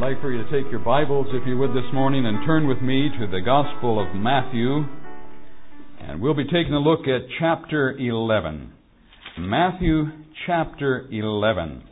like for you to take your Bibles, if you would, this morning and turn with me to the Gospel of Matthew. And we'll be taking a look at chapter 11. Matthew chapter 11.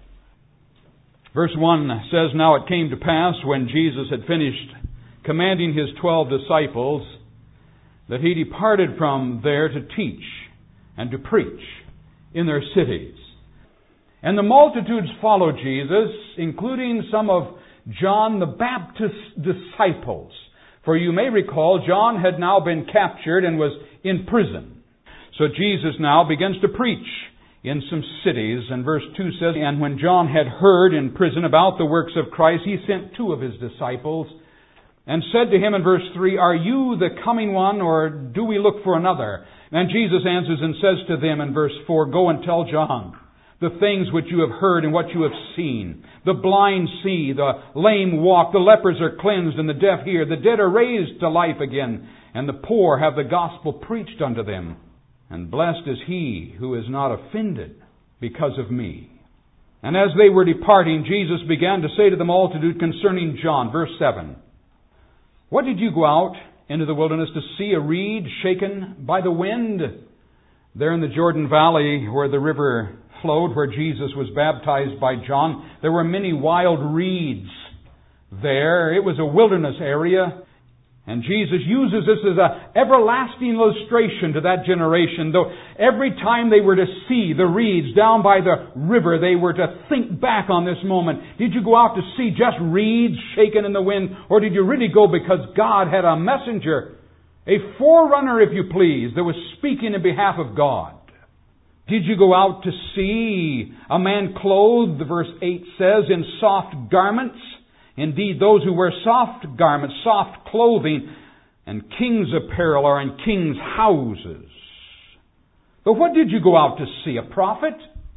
Verse 1 says, "Now it came to pass, when Jesus had finished commanding his 12 disciples, that he departed from there to teach and to preach in their cities. And the multitudes followed Jesus, including some of John the Baptist's disciples. For you may recall, John had now been captured and was in prison. So Jesus now begins to preach in some cities. And verse 2 says, "And when John had heard in prison about the works of Christ, he sent 2 of his disciples, and said to him," in verse 3, "Are you the coming one, or do we look for another?" And Jesus answers and says to them in verse 4, "Go and tell John the things which you have heard and what you have seen. The blind see, the lame walk, the lepers are cleansed, and the deaf hear. The dead are raised to life again, and the poor have the gospel preached unto them. And blessed is he who is not offended because of me." And as they were departing, Jesus began to say to the multitude concerning John, verse 7, "What did you go out into the wilderness to see? A reed shaken by the wind?" There in the Jordan Valley, where the river flowed, where Jesus was baptized by John, there were many wild reeds there. It was a wilderness area. And Jesus uses this as an everlasting illustration to that generation. Though every time they were to see the reeds down by the river, they were to think back on this moment. Did you go out to see just reeds shaken in the wind? Or did you really go because God had a messenger, a forerunner, if you please, that was speaking in behalf of God? Did you go out to see a man clothed, verse 8 says, in soft garments? Indeed, those who wear soft garments, soft clothing, and king's apparel are in king's houses. But what did you go out to see? A prophet?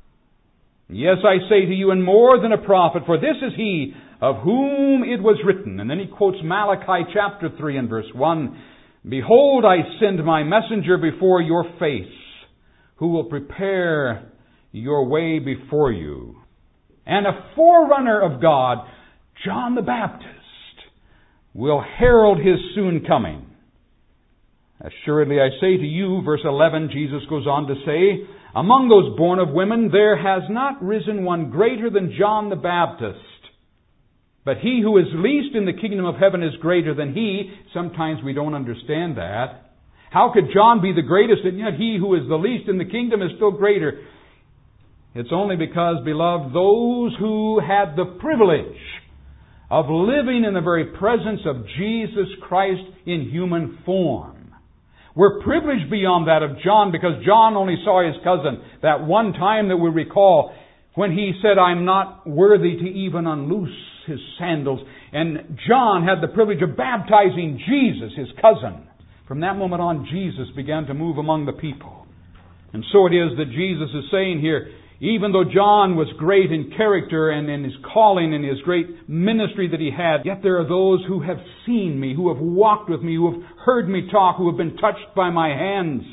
Yes, I say to you, and more than a prophet, for this is he of whom it was written." And then he quotes Malachi chapter 3 and verse 1. "Behold, I send my messenger before your face, who will prepare your way before you." And a forerunner of God, John the Baptist, will herald his soon coming. "Assuredly I say to you," verse 11, Jesus goes on to say, "among those born of women there has not risen one greater than John the Baptist. But he who is least in the kingdom of heaven is greater than he." Sometimes we don't understand that. How could John be the greatest, and yet he who is the least in the kingdom is still greater? It's only because, beloved, those who had the privilege of living in the very presence of Jesus Christ in human form were privileged beyond that of John, because John only saw his cousin that one time that we recall when he said, "I'm not worthy to even unloose his sandals." And John had the privilege of baptizing Jesus, his cousin. From that moment on, Jesus began to move among the people. And so it is that Jesus is saying here, even though John was great in character and in his calling and his great ministry that he had, yet there are those who have seen me, who have walked with me, who have heard me talk, who have been touched by my hands.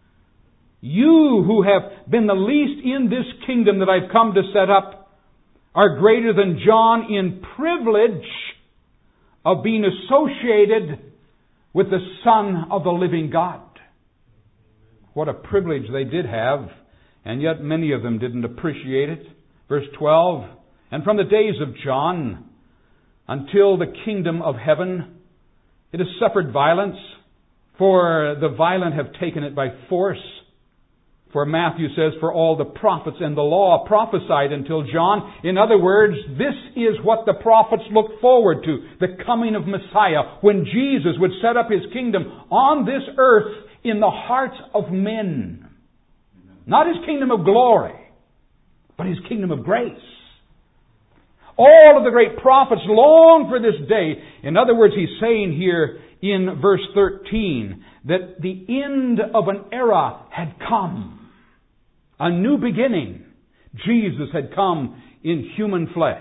You who have been the least in this kingdom that I've come to set up are greater than John in privilege of being associated with the Son of the living God. What a privilege they did have, and yet many of them didn't appreciate it. Verse 12, "And from the days of John until the kingdom of heaven, it has suffered violence, for the violent have taken it by force. For Matthew says, for all the prophets and the law prophesied until John." In other words, this is what the prophets looked forward to, the coming of Messiah, when Jesus would set up his kingdom on this earth in the hearts of men. Not his kingdom of glory, but his kingdom of grace. All of the great prophets long for this day. In other words, he's saying here in verse 13 that the end of an era had come. A new beginning. Jesus had come in human flesh.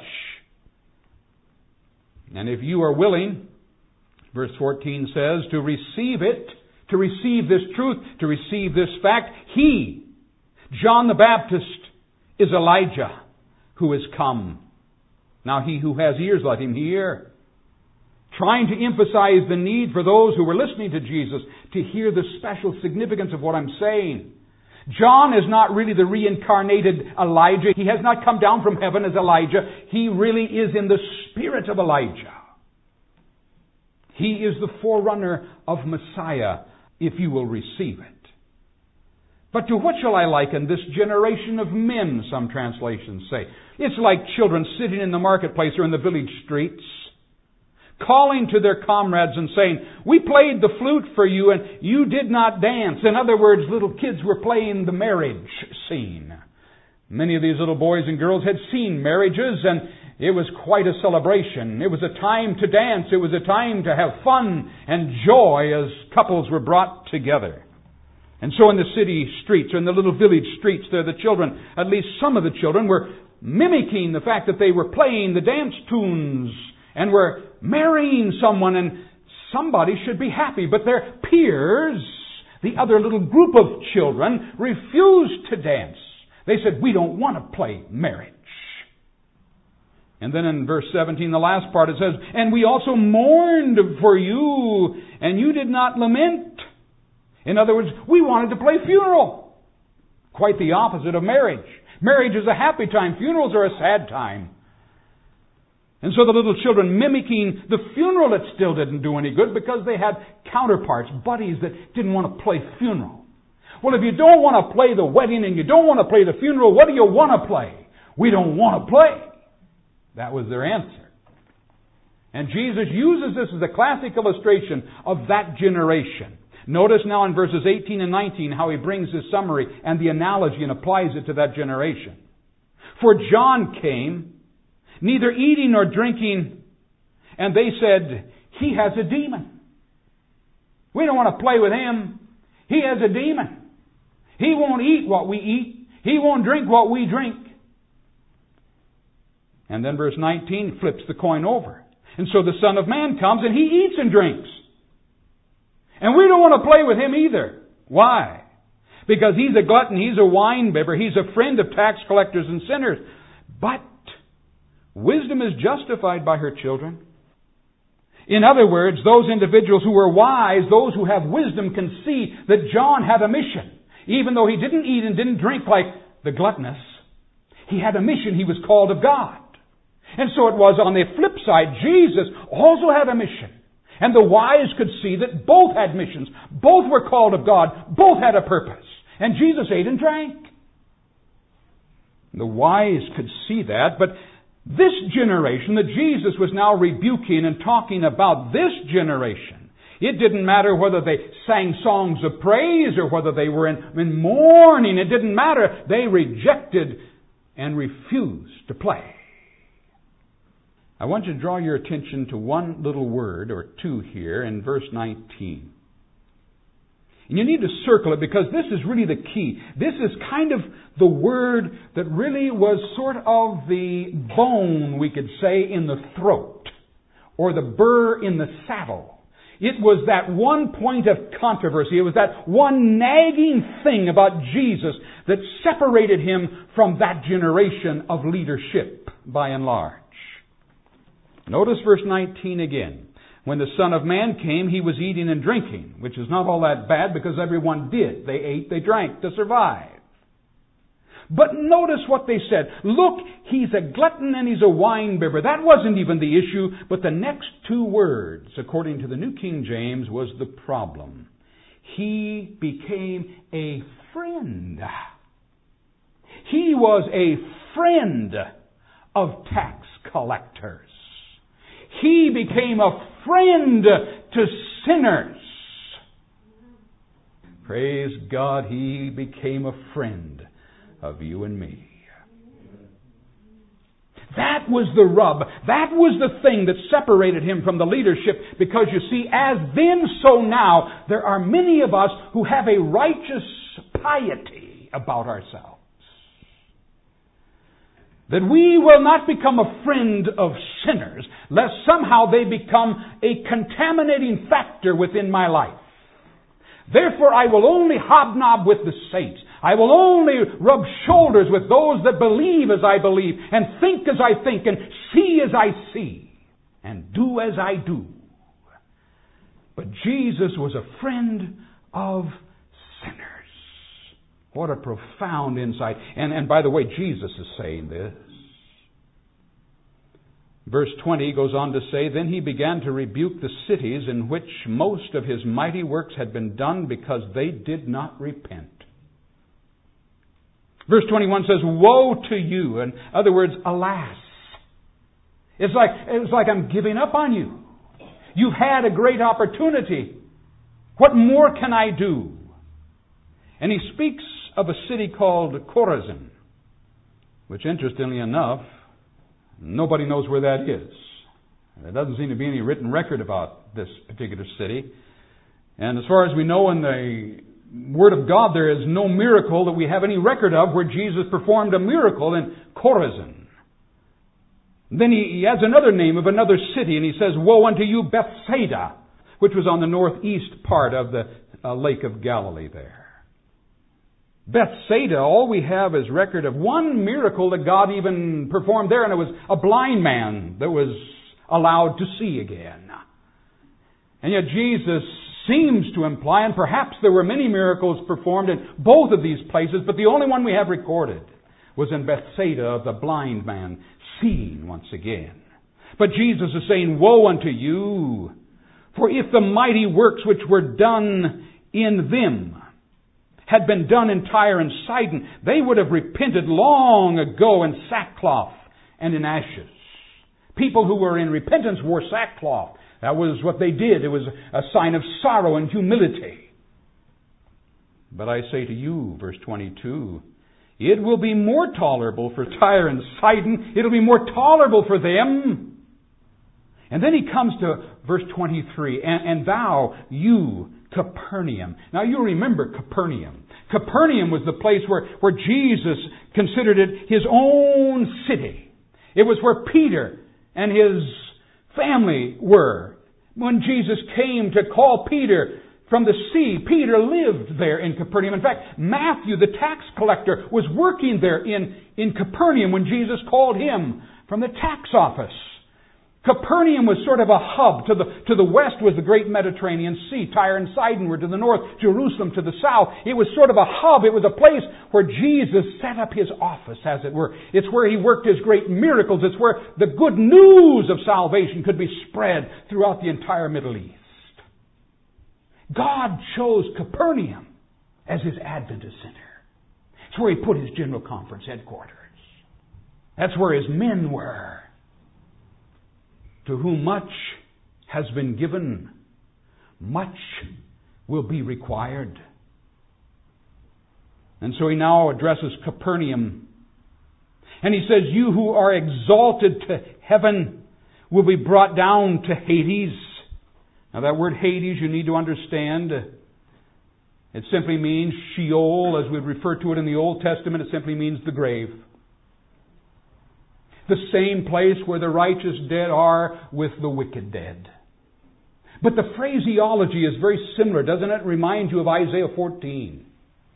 And if you are willing, verse 14 says, to receive it, to receive this truth, to receive this fact, he, John the Baptist, is Elijah who is come. Now he who has ears, let him hear. Trying to emphasize the need for those who were listening to Jesus to hear the special significance of what I'm saying. John is not really the reincarnated Elijah. He has not come down from heaven as Elijah. He really is in the spirit of Elijah. He is the forerunner of Messiah, if you will receive it. But to what shall I liken this generation of men, some translations say. It's like children sitting in the marketplace or in the village streets, calling to their comrades and saying, we played the flute for you and you did not dance. In other words, little kids were playing the marriage scene. Many of these little boys and girls had seen marriages, and it was quite a celebration. It was a time to dance. It was a time to have fun and joy as couples were brought together. And so in the city streets, or in the little village streets there, the children, at least some of the children, were mimicking the fact that they were playing the dance tunes and were marrying someone, and somebody should be happy. But their peers, the other little group of children, refused to dance. They said, we don't want to play marriage. And then in verse 17, the last part, it says, and we also mourned for you, and you did not lament. In other words, we wanted to play funeral. Quite the opposite of marriage. Marriage is a happy time. Funerals are a sad time. And so the little children mimicking the funeral, it still didn't do any good because they had counterparts, buddies that didn't want to play funeral. Well, if you don't want to play the wedding and you don't want to play the funeral, what do you want to play? We don't want to play. That was their answer. And Jesus uses this as a classic illustration of that generation. Notice now in verses 18 and 19 how he brings his summary and the analogy and applies it to that generation. For John came, neither eating nor drinking, and they said, he has a demon. We don't want to play with him. He has a demon. He won't eat what we eat. He won't drink what we drink. And then verse 19 flips the coin over. And so the Son of Man comes and he eats and drinks. And we don't want to play with him either. Why? Because he's a glutton, he's a wine-bibber, he's a friend of tax collectors and sinners. But wisdom is justified by her children. In other words, those individuals who are wise, those who have wisdom, can see that John had a mission. Even though he didn't eat and didn't drink like the gluttonous, he had a mission. He was called of God. And so it was on the flip side, Jesus also had a mission. And the wise could see that both had missions. Both were called of God. Both had a purpose. And Jesus ate and drank. The wise could see that, but this generation that Jesus was now rebuking and talking about, this generation, it didn't matter whether they sang songs of praise or whether they were in mourning. It didn't matter. They rejected and refused to play. I want you to draw your attention to one little word or two here in verse 19. And you need to circle it because this is really the key. This is kind of the word that really was sort of the bone, we could say, in the throat, or the burr in the saddle. It was that one point of controversy. It was that one nagging thing about Jesus that separated him from that generation of leadership, by and large. Notice verse 19 again. When the Son of Man came, he was eating and drinking, which is not all that bad because everyone did. They ate, they drank to survive. But notice what they said. Look, he's a glutton and he's a wine-bibber. That wasn't even the issue, but the next two words, according to the New King James, was the problem. He became a friend. He was a friend of tax collectors. He became a friend to sinners. Praise God, he became a friend of you and me. That was the rub. That was the thing that separated him from the leadership, because you see, as then so now, there are many of us who have a righteous piety about ourselves. That we will not become a friend of sinners, lest somehow they become a contaminating factor within my life. Therefore, I will only hobnob with the saints. I will only rub shoulders with those that believe as I believe, and think as I think, and see as I see, and do as I do. But Jesus was a friend of sinners. What a profound insight. And by the way, Jesus is saying this. Verse 20 goes on to say, Then he began to rebuke the cities in which most of his mighty works had been done, because they did not repent. Verse 21 says, Woe to you. In other words, alas. It's like I'm giving up on you. You've had a great opportunity. What more can I do? And he speaks of a city called Chorazin, which, interestingly enough, nobody knows where that is. There doesn't seem to be any written record about this particular city. And as far as we know in the Word of God, there is no miracle that we have any record of where Jesus performed a miracle in Chorazin. Then he has another name of another city, and he says, Woe unto you, Bethsaida, which was on the northeast part of the Lake of Galilee there. Bethsaida, all we have is record of one miracle that God even performed there, and it was a blind man that was allowed to see again. And yet Jesus seems to imply, and perhaps there were many miracles performed in both of these places, but the only one we have recorded was in Bethsaida, of the blind man seeing once again. But Jesus is saying, Woe unto you, for if the mighty works which were done in them had been done in Tyre and Sidon, they would have repented long ago in sackcloth and in ashes. People who were in repentance wore sackcloth. That was what they did. It was a sign of sorrow and humility. But I say to you, verse 22, it will be more tolerable for Tyre and Sidon. It'll be more tolerable for them. And then he comes to verse 23, and thou, you, Capernaum. Now you remember Capernaum. Capernaum was the place where Jesus considered it his own city. It was where Peter and his family were. When Jesus came to call Peter from the sea, Peter lived there in Capernaum. In fact, Matthew, the tax collector, was working there in Capernaum when Jesus called him from the tax office. Capernaum was sort of a hub. To the west was the great Mediterranean Sea. Tyre and Sidon were to the north. Jerusalem to the south. It was sort of a hub. It was a place where Jesus set up his office, as it were. It's where he worked his great miracles. It's where the good news of salvation could be spread throughout the entire Middle East. God chose Capernaum as his Adventist center. It's where he put his General Conference headquarters. That's where his men were. To whom much has been given, much will be required. And so he now addresses Capernaum. And he says, You who are exalted to heaven will be brought down to Hades. Now that word Hades, you need to understand, it simply means Sheol, as we refer to it in the Old Testament. It simply means the grave. The same place where the righteous dead are with the wicked dead. But the phraseology is very similar. Doesn't it remind you of Isaiah 14?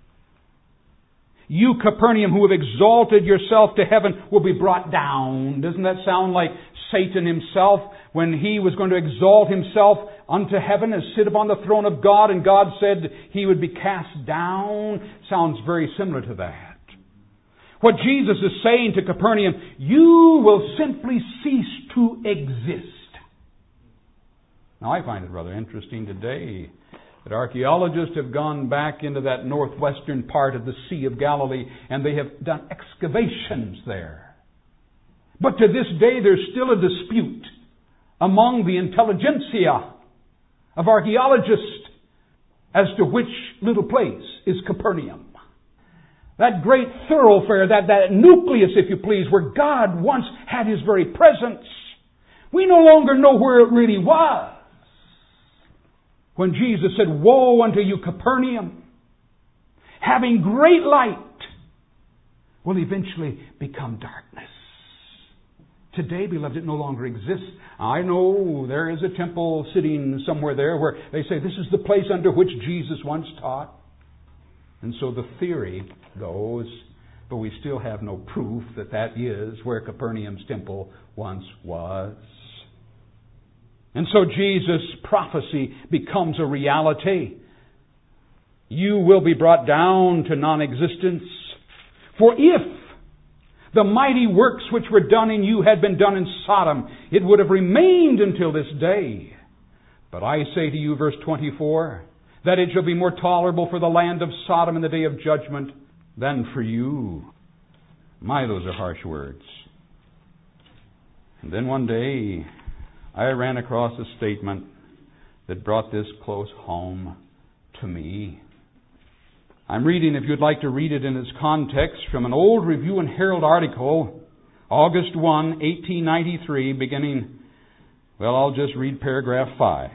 You, Capernaum, who have exalted yourself to heaven, will be brought down. Doesn't that sound like Satan himself, when he was going to exalt himself unto heaven and sit upon the throne of God, and God said he would be cast down? Sounds very similar to that. What Jesus is saying to Capernaum, you will simply cease to exist. Now I find it rather interesting today that archaeologists have gone back into that northwestern part of the Sea of Galilee, and they have done excavations there. But to this day there's still a dispute among the intelligentsia of archaeologists as to which little place is Capernaum. That great thoroughfare, that nucleus, if you please, where God once had His very presence. We no longer know where it really was. When Jesus said, Woe unto you, Capernaum, having great light will eventually become darkness. Today, beloved, it no longer exists. I know there is a temple sitting somewhere there where they say this is the place under which Jesus once taught. And so the theory goes, but we still have no proof that that is where Capernaum's temple once was. And so Jesus' prophecy becomes a reality. You will be brought down to non-existence. For if the mighty works which were done in you had been done in Sodom, it would have remained until this day. But I say to you, verse 24, that it shall be more tolerable for the land of Sodom in the day of judgment than for you. My, those are harsh words. And then one day, I ran across a statement that brought this close home to me. I'm reading, if you'd like to read it in its context, from an old Review and Herald article, August 1, 1893, beginning, well, I'll just read paragraph 5.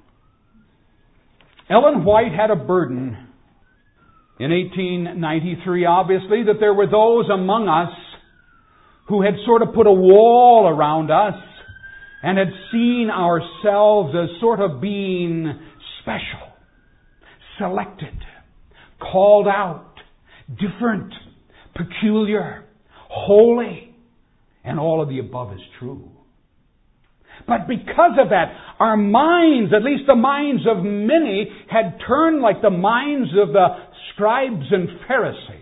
Ellen White had a burden in 1893, obviously, that there were those among us who had sort of put a wall around us and had seen ourselves as sort of being special, selected, called out, different, peculiar, holy, and all of the above is true. But because of that, our minds, at least the minds of many, had turned like the minds of the scribes and Pharisees,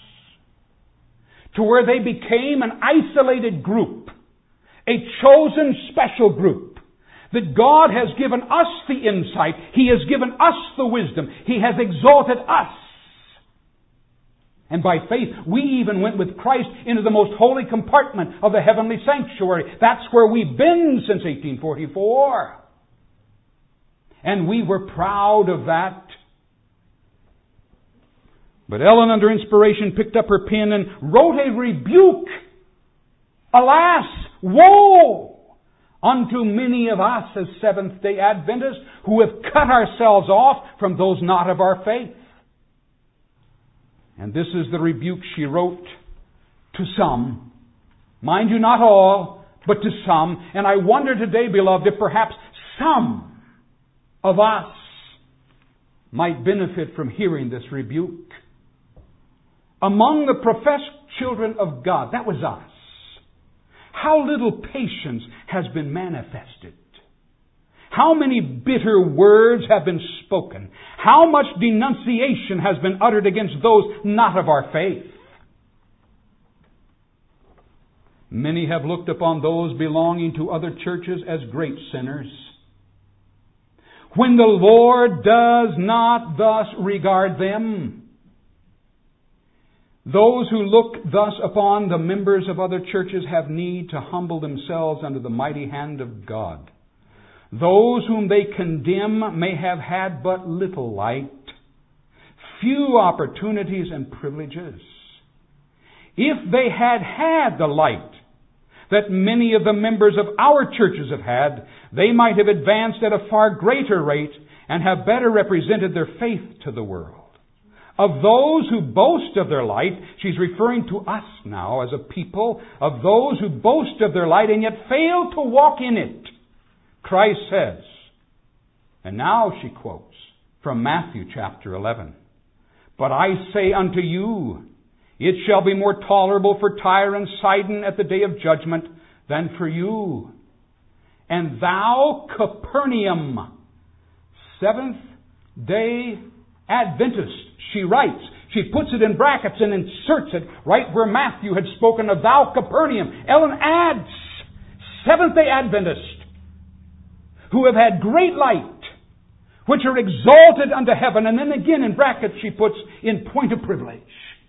to where they became an isolated group, a chosen special group, that God has given us the insight, He has given us the wisdom, He has exalted us. And by faith, we even went with Christ into the most holy compartment of the heavenly sanctuary. That's where we've been since 1844. And we were proud of that. But Ellen, under inspiration, picked up her pen and wrote a rebuke. Alas, woe unto many of us as Seventh-day Adventists who have cut ourselves off from those not of our faith. And this is the rebuke she wrote to some. Mind you, not all, but to some. And I wonder today, beloved, if perhaps some of us might benefit from hearing this rebuke. Among the professed children of God, that was us, how little patience has been manifested. How many bitter words have been spoken? How much denunciation has been uttered against those not of our faith? Many have looked upon those belonging to other churches as great sinners, when the Lord does not thus regard them. Those who look thus upon the members of other churches have need to humble themselves under the mighty hand of God. Those whom they condemn may have had but little light, few opportunities and privileges. If they had had the light that many of the members of our churches have had, they might have advanced at a far greater rate and have better represented their faith to the world. Of those who boast of their light, she's referring to us now as a people, of those who boast of their light and yet fail to walk in it. Christ says, and now she quotes from Matthew chapter 11, but I say unto you, it shall be more tolerable for Tyre and Sidon at the day of judgment than for you. And thou, Capernaum, Seventh-day Adventist, she writes, she puts it in brackets and inserts it right where Matthew had spoken of thou, Capernaum. Ellen adds, Seventh-day Adventist, who have had great light, which are exalted unto heaven. And then again in brackets she puts in point of privilege.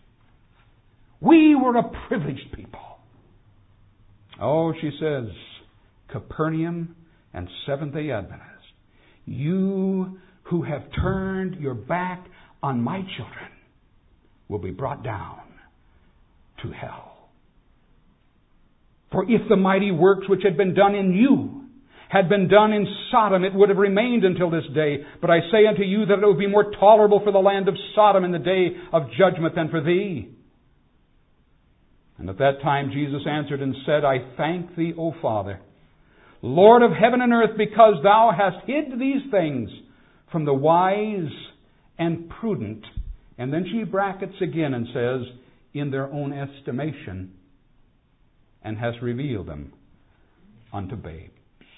We were a privileged people. Oh, she says, Capernaum and Seventh-day Adventists, you who have turned your back on my children will be brought down to hell. For if the mighty works which had been done in you had been done in Sodom, it would have remained until this day. But I say unto you that it would be more tolerable for the land of Sodom in the day of judgment than for thee. And at that time Jesus answered and said, I thank thee, O Father, Lord of heaven and earth, because thou hast hid these things from the wise and prudent And then she brackets again and says, in their own estimation, and has revealed them unto babes.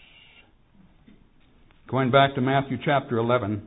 Going back to Matthew chapter 11,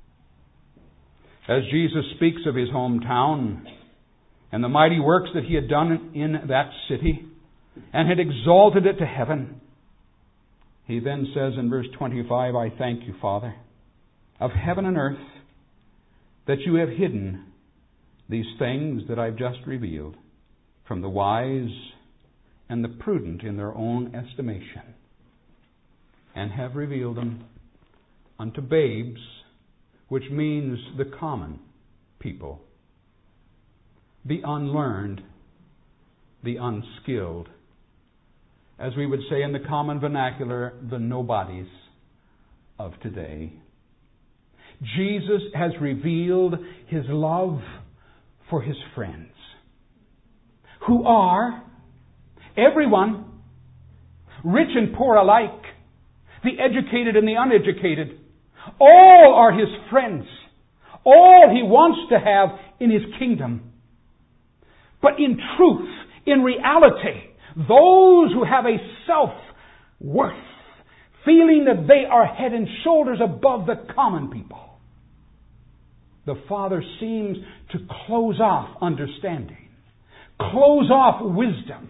as Jesus speaks of His hometown and the mighty works that He had done in that city and had exalted it to heaven, He then says in verse 25, I thank you, Father, of heaven and earth, that you have hidden these things that I've just revealed from the wise and the prudent in their own estimation, and have revealed them unto babes, which means the common people, the unlearned, the unskilled, as we would say in the common vernacular, the nobodies of today. Jesus has revealed His love for His friends, who are everyone, rich and poor alike, the educated and the uneducated. All are His friends. All He wants to have in His kingdom. But in truth, in reality, those who have a self-worth, feeling that they are head and shoulders above the common people, the Father seems to close off understanding, close off wisdom,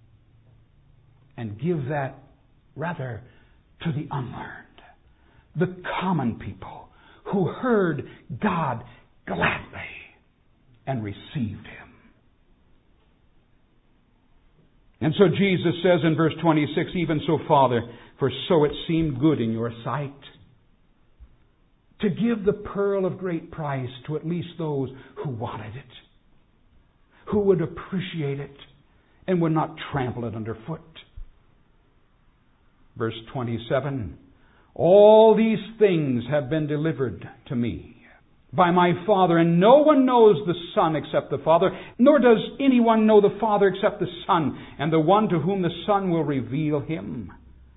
and give that rather to the unlearned, the common people who heard God gladly and received Him. And so Jesus says in verse 26, even so, Father, for so it seemed good in your sight to give the pearl of great price to at least those who wanted it, who would appreciate it and would not trample it underfoot. Verse 27, all these things have been delivered to me by my Father, and no one knows the Son except the Father, nor does anyone know the Father except the Son, and the one to whom the Son will reveal Him.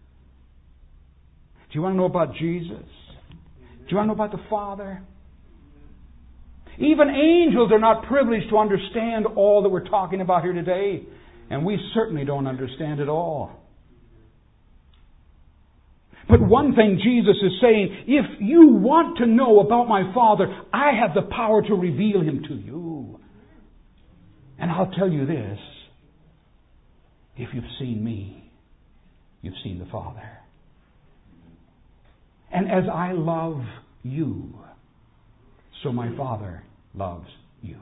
Do you want to know about Jesus? Do you want to know about the Father? Even angels are not privileged to understand all that we're talking about here today, and we certainly don't understand it all. But one thing Jesus is saying, if you want to know about my Father, I have the power to reveal Him to you. And I'll tell you this, if you've seen me, you've seen the Father. And as I love you, so my Father loves you.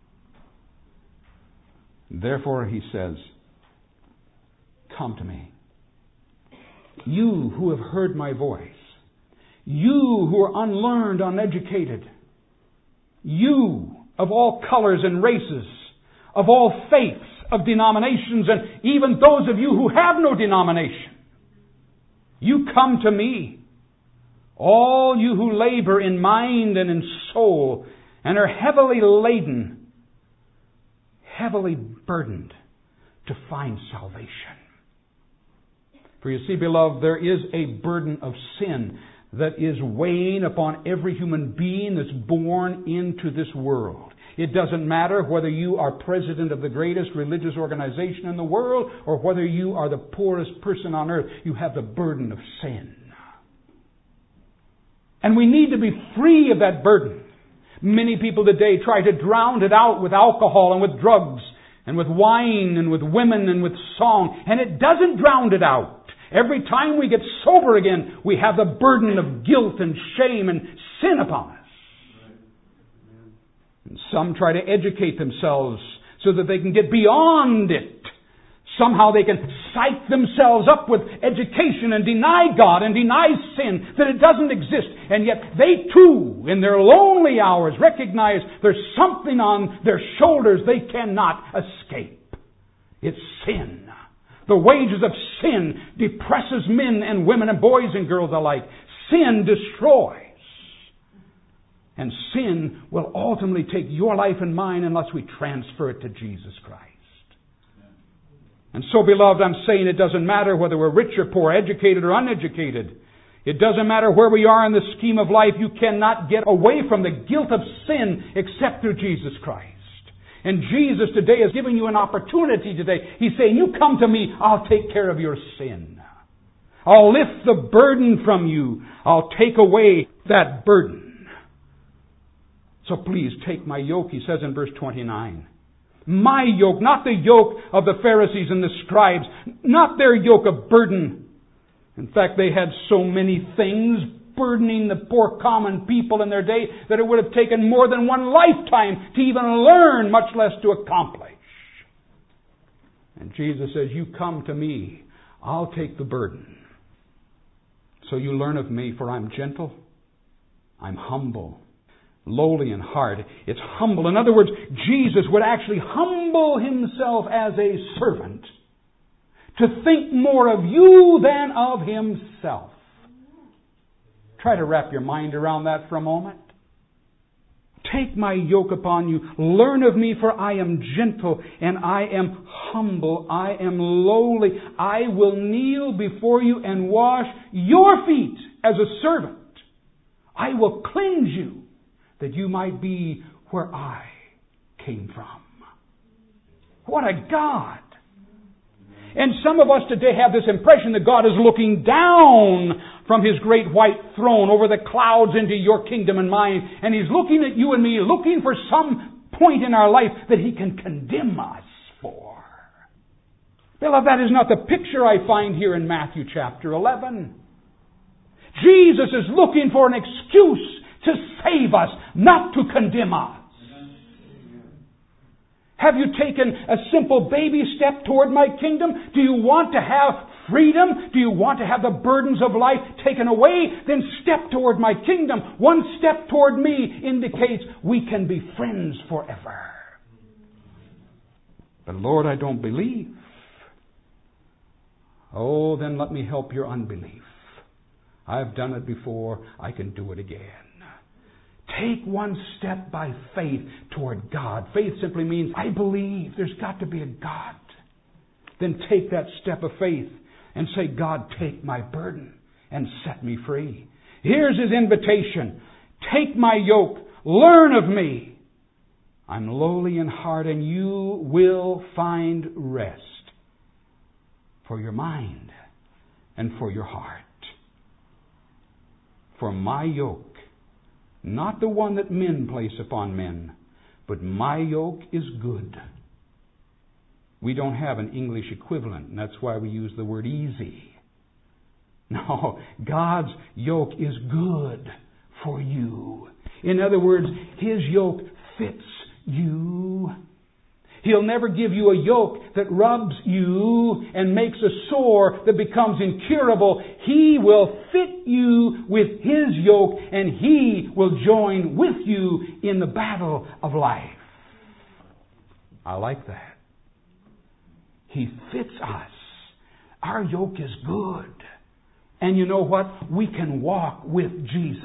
Therefore, He says, come to me. You who have heard my voice, you who are unlearned, uneducated, you of all colors and races, of all faiths, of denominations, and even those of you who have no denomination, you come to me. All you who labor in mind and in soul and are heavily laden, heavily burdened to find salvation. For you see, beloved, there is a burden of sin that is weighing upon every human being that's born into this world. It doesn't matter whether you are president of the greatest religious organization in the world or whether you are the poorest person on earth. You have the burden of sin. And we need to be free of that burden. Many people today try to drown it out with alcohol and with drugs and with wine and with women and with song. And it doesn't drown it out. Every time we get sober again, we have the burden of guilt and shame and sin upon us. And some try to educate themselves so that they can get beyond it. Somehow they can psych themselves up with education and deny God and deny sin, that it doesn't exist. And yet they too, in their lonely hours, recognize there's something on their shoulders they cannot escape. It's sin. The wages of sin depresses men and women and boys and girls alike. Sin destroys. And sin will ultimately take your life and mine unless we transfer it to Jesus Christ. And so, beloved, I'm saying it doesn't matter whether we're rich or poor, educated or uneducated. It doesn't matter where we are in the scheme of life, you cannot get away from the guilt of sin except through Jesus Christ. And Jesus today is giving you an opportunity today. He's saying, you come to me, I'll take care of your sin. I'll lift the burden from you. I'll take away that burden. So please take my yoke, he says in verse 29. My yoke, not the yoke of the Pharisees and the scribes, not their yoke of burden. In fact, they had so many things burdening the poor common people in their day that it would have taken more than one lifetime to even learn, much less to accomplish. And Jesus says, you come to me, I'll take the burden. So you learn of me, for I'm gentle, I'm humble, lowly in heart. It's humble. In other words, Jesus would actually humble himself as a servant to think more of you than of himself. Try to wrap your mind around that for a moment. Take my yoke upon you. Learn of me, for I am gentle and I am humble. I am lowly. I will kneel before you and wash your feet as a servant. I will cleanse you that you might be where I came from. What a God! And some of us today have this impression that God is looking down from His great white throne over the clouds into your kingdom and mine. And He's looking at you and me, looking for some point in our life that He can condemn us for. Beloved, that is not the picture I find here in Matthew chapter 11. Jesus is looking for an excuse to save us, not to condemn us. Have you taken a simple baby step toward my kingdom? Do you want to have freedom? Do you want to have the burdens of life taken away? Then step toward my kingdom. One step toward me indicates we can be friends forever. But Lord, I don't believe. Oh, then let me help your unbelief. I've done it before. I can do it again. Take one step by faith toward God. Faith simply means, I believe there's got to be a God. Then take that step of faith and say, God, take my burden and set me free. Here's His invitation. Take my yoke. Learn of me. I'm lowly in heart, and you will find rest for your mind and for your heart. For my yoke, not the one that men place upon men, but my yoke is good. We don't have an English equivalent, and that's why we use the word easy. No, God's yoke is good for you. In other words, His yoke fits you. He'll never give you a yoke that rubs you and makes a sore that becomes incurable. He will fit you with His yoke, and He will join with you in the battle of life. I like that. He fits us. Our yoke is good. And you know what? We can walk with Jesus.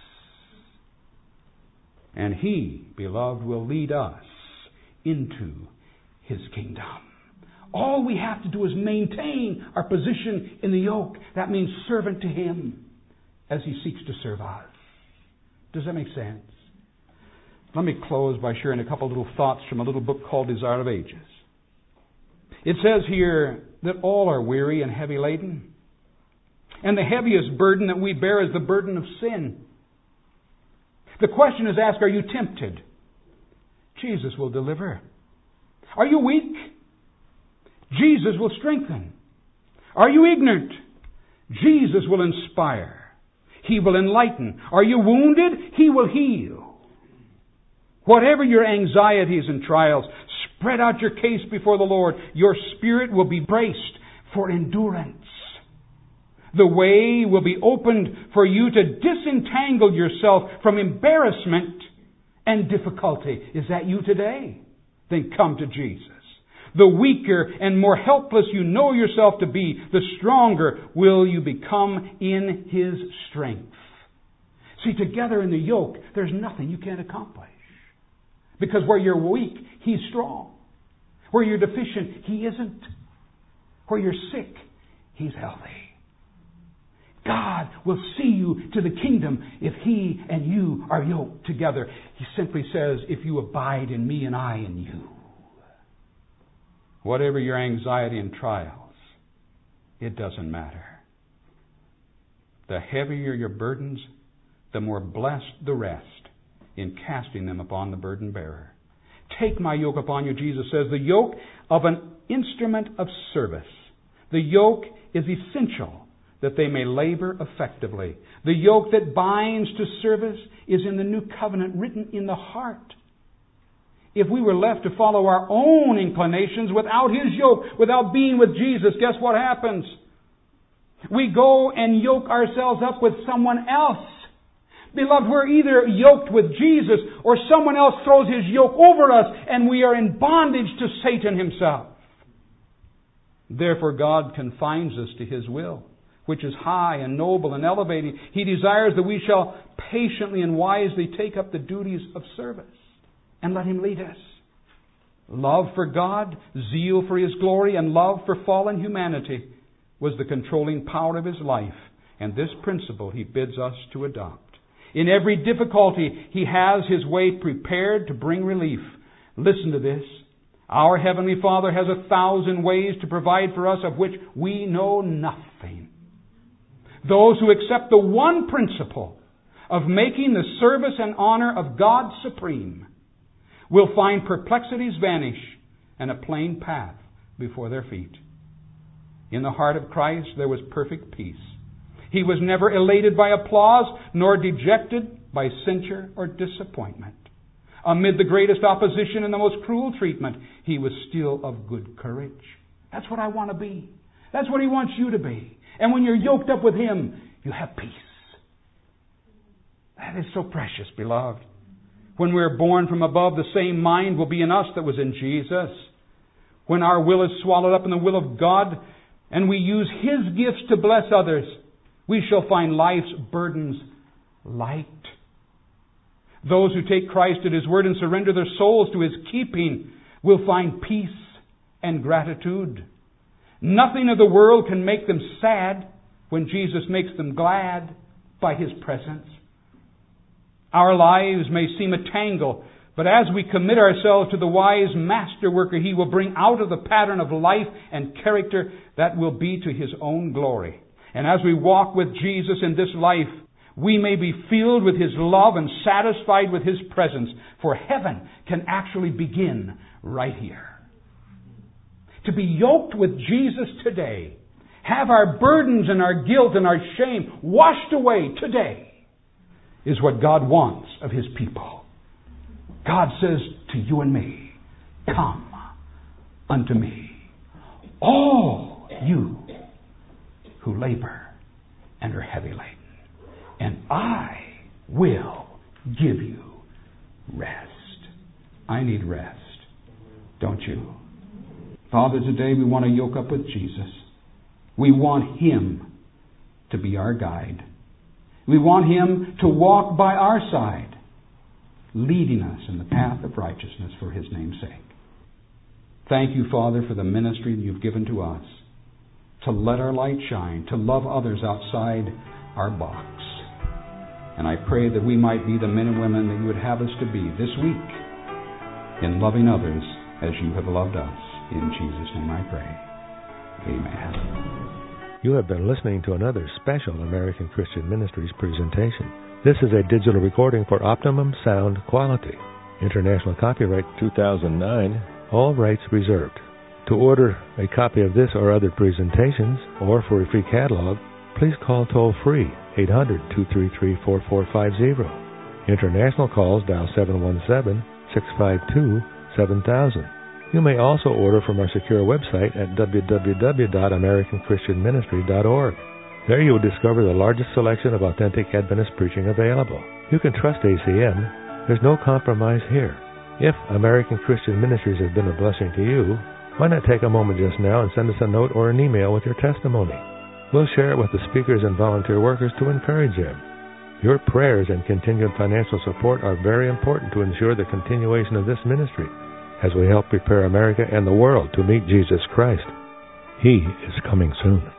And He, beloved, will lead us into His kingdom. All we have to do is maintain our position in the yoke. That means servant to Him as He seeks to serve us. Does that make sense? Let me close by sharing a couple little thoughts from a little book called Desire of Ages. It says here that all are weary and heavy laden. And the heaviest burden that we bear is the burden of sin. The question is asked, are you tempted? Jesus will deliver. Are you weak? Jesus will strengthen. Are you ignorant? Jesus will inspire. He will enlighten. Are you wounded? He will heal. Whatever your anxieties and trials, spread out your case before the Lord. Your spirit will be braced for endurance. The way will be opened for you to disentangle yourself from embarrassment and difficulty. Is that you today? Then come to Jesus. The weaker and more helpless you know yourself to be, the stronger will you become in His strength. See, together in the yoke, there's nothing you can't accomplish. Because where you're weak, He's strong. Where you're deficient, He isn't. Where you're sick, He's healthy. God will see you to the kingdom if He and you are yoked together. He simply says, if you abide in me and I in you. Whatever your anxiety and trials, it doesn't matter. The heavier your burdens, the more blessed the rest in casting them upon the burden bearer. Take my yoke upon you, Jesus says, the yoke of an instrument of service. The yoke is essential that they may labor effectively. The yoke that binds to service is in the new covenant written in the heart. If we were left to follow our own inclinations without His yoke, without being with Jesus, guess what happens? We go and yoke ourselves up with someone else. Beloved, we're either yoked with Jesus or someone else throws his yoke over us and we are in bondage to Satan himself. Therefore, God confines us to His will, which is high and noble and elevating. He desires that we shall patiently and wisely take up the duties of service and let Him lead us. Love for God, zeal for His glory, and love for fallen humanity was the controlling power of His life, and this principle He bids us to adopt. In every difficulty, He has His way prepared to bring relief. Listen to this. Our Heavenly Father has 1,000 ways to provide for us of which we know nothing. Those who accept the one principle of making the service and honor of God supreme will find perplexities vanish and a plain path before their feet. In the heart of Christ there was perfect peace. He was never elated by applause, nor dejected by censure or disappointment. Amid the greatest opposition and the most cruel treatment, He was still of good courage. That's what I want to be. That's what He wants you to be. And when you're yoked up with Him, you have peace. That is so precious, beloved. When we're born from above, the same mind will be in us that was in Jesus. When our will is swallowed up in the will of God, and we use His gifts to bless others, we shall find life's burdens light. Those who take Christ at His word and surrender their souls to His keeping will find peace and gratitude. Nothing of the world can make them sad when Jesus makes them glad by His presence. Our lives may seem a tangle, but as we commit ourselves to the wise master worker, He will bring out of the pattern of life and character that will be to His own glory. And as we walk with Jesus in this life, we may be filled with His love and satisfied with His presence, for heaven can actually begin right here. To be yoked with Jesus today, have our burdens and our guilt and our shame washed away today, is what God wants of His people. God says to you and me, come unto me, all you who labor and are heavy laden, and I will give you rest. I need rest, don't you? Father, today we want to yoke up with Jesus. We want Him to be our guide. We want Him to walk by our side, leading us in the path of righteousness for His name's sake. Thank you, Father, for the ministry that You've given to us, to let our light shine, to love others outside our box. And I pray that we might be the men and women that You would have us to be this week in loving others as You have loved us. In Jesus' name I pray. Amen. You have been listening to another special American Christian Ministries presentation. This is a digital recording for optimum sound quality. International copyright 2009, all rights reserved. To order a copy of this or other presentations, or for a free catalog, please call toll-free 800-233-4450. International calls dial 717-652-7000. You may also order from our secure website at www.americanchristianministry.org. There you will discover the largest selection of authentic Adventist preaching available. You can trust ACM. There's no compromise here. If American Christian Ministries has been a blessing to you, why not take a moment just now and send us a note or an email with your testimony? We'll share it with the speakers and volunteer workers to encourage them. Your prayers and continued financial support are very important to ensure the continuation of this ministry as we help prepare America and the world to meet Jesus Christ. He is coming soon.